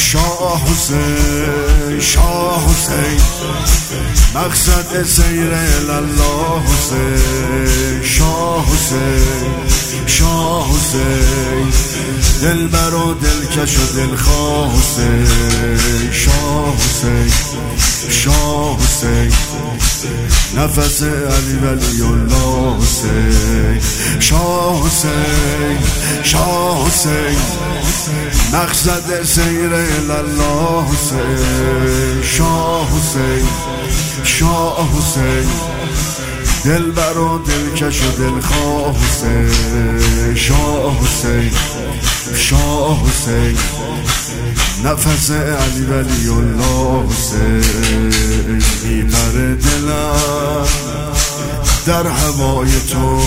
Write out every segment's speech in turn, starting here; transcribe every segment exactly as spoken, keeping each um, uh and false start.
شاه حسین شاه حسین مقصد سیر الله حسین شاه حسین شاه حسین دلبر و دلکش و دلخواه حسین شاه حسین شاه حسین نفس علی ولی الله حسین شاه حسین شاه حسین مقصد سیر الله حسین شاه حسین شاه حسین دلبر و دلکش و دلخواه حسین شاه حسین شاه حسین نفس علی ولی الله حسین میپره دلم در هوای تو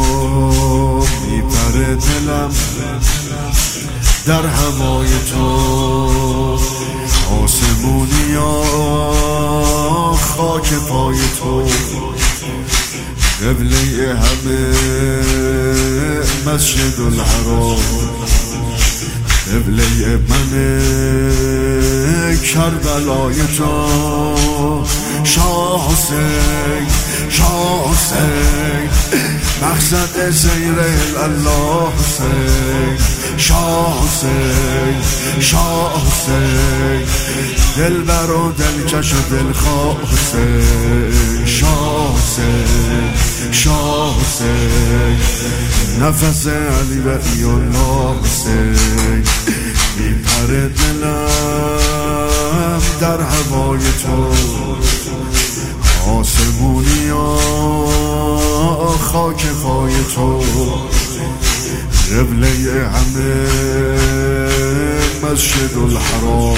میپره دلم در هوای تو آسمونی ها خاک پای تو قبله همه مسجد الحرام قبله من کربلای تو شاه حسین شاه حسین مقصد سیر الله حسین شاه حسین شاه حسین دلبر و دلکش و دلخواه حسین شاه حسین شاه حسین نفس علی ولی الله حسین میپره دلم در هوای تو آسمونی ها خاک پای تو قبله همه مسجد الحرام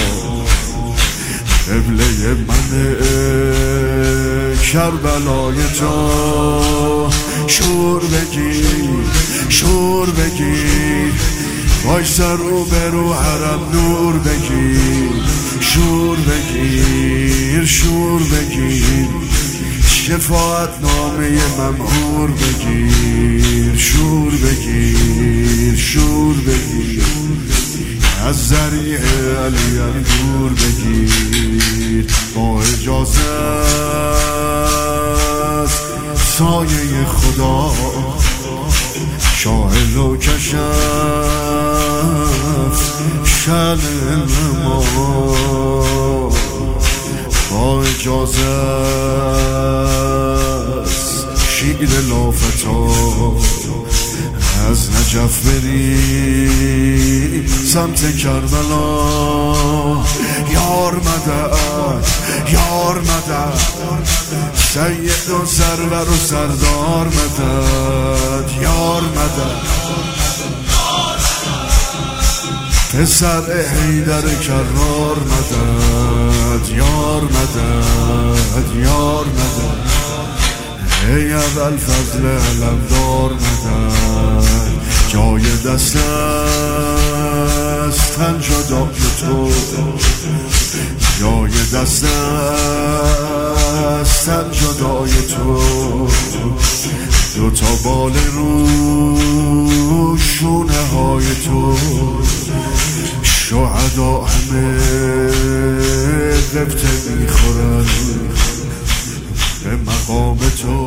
قبله من کربلای تو شور بگیر شور بگیر وایسا رو برو حرم نور بگیر شور بگیر شور بگیر شفاعت نامه ممهور بگیر شور بگیر شور بگیر از ذریع علی دور بگیر با اجازه سایه خدا شاهد و کشف شل ما با اجازه شیر لافتا از نجف بری سمت کربلا یار مدد یار مدد سید و سرور و سردار مدد یار مدد پسر حیدر کرار مدد یار مدد یار مدد ای اول فضل علمدار مدد جای دست است تن جدای تو جای دست است تن جدای تو دو تا بال رو شونه های تو شهدا همه غبطه میخورن به مقام تو